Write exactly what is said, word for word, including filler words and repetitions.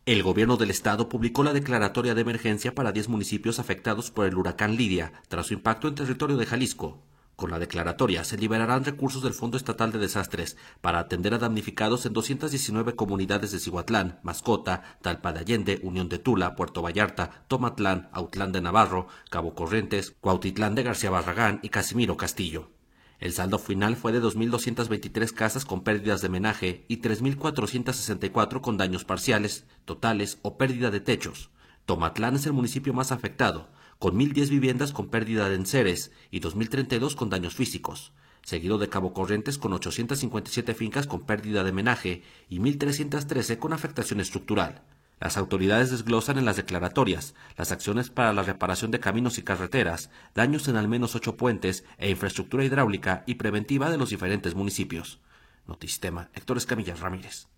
El gobierno del estado publicó la declaratoria de emergencia para diez municipios afectados por el huracán Lidia, tras su impacto en territorio de Jalisco. Con la declaratoria se liberarán recursos del Fondo Estatal de Desastres para atender a damnificados en doscientas diecinueve comunidades de Cihuatlán, Mascota, Talpa de Allende, Unión de Tula, Puerto Vallarta, Tomatlán, Autlán de Navarro, Cabo Corrientes, Cuautitlán de García Barragán y Casimiro Castillo. El saldo final fue de dos mil doscientas veintitrés casas con pérdidas de menaje y tres mil cuatrocientas sesenta y cuatro con daños parciales, totales o pérdida de techos. Tomatlán es el municipio más afectado, con mil diez viviendas con pérdida de enseres y dos mil treinta y dos con daños físicos, seguido de Cabo Corrientes con ochocientas cincuenta y siete fincas con pérdida de menaje y mil trescientas trece con afectación estructural. Las autoridades desglosan en las declaratorias las acciones para la reparación de caminos y carreteras, daños en al menos ocho puentes e infraestructura hidráulica y preventiva de los diferentes municipios. Notisistema, Héctor Escamilla Ramírez.